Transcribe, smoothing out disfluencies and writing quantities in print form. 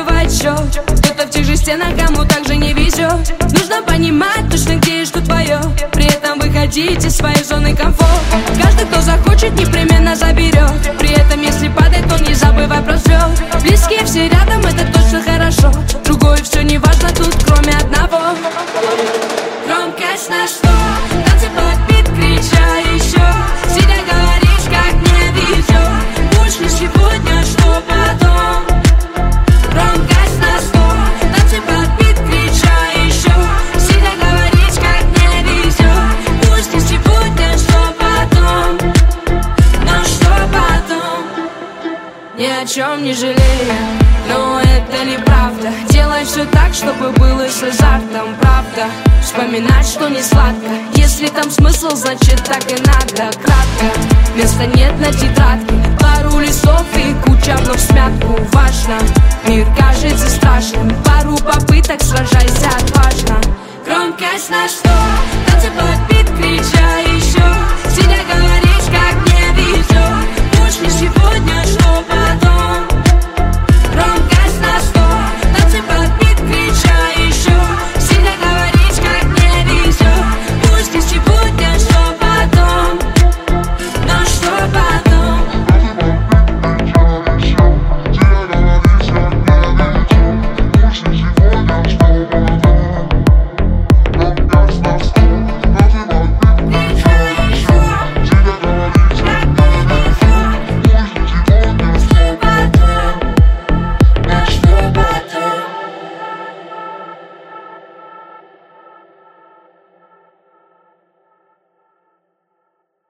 забывает счет. Кто-то в тех же стенах, кому также не везет. Нужно понимать точно, где и что твое. При этом выходить из своей зоны комфорта. Каждый, кто захочет, непременно заберет. При этом, если падает, то не забывай про взлет. Близкие все рядом, это точно хорошо. Другое все не важно тут, кроме одного. Громкость на 100, танцы под бит, крича еще. Сидя говоришь, как мне везет. Уж не сегодня, что потом. Громкость на 100, танцы под бит, крича еще. Сидя говоришь, как мне везет. Пусть не сегодня, что потом. Но что потом? Ни о чем не жалею, но это неправда. Делай все так, чтобы было с азартом, правда. Вспоминать, что не сладко. Если там смысл, значит так и надо. Кратко, места нет на тетрадке. Пару листов и куча вновь смятку. Важно, мир кажется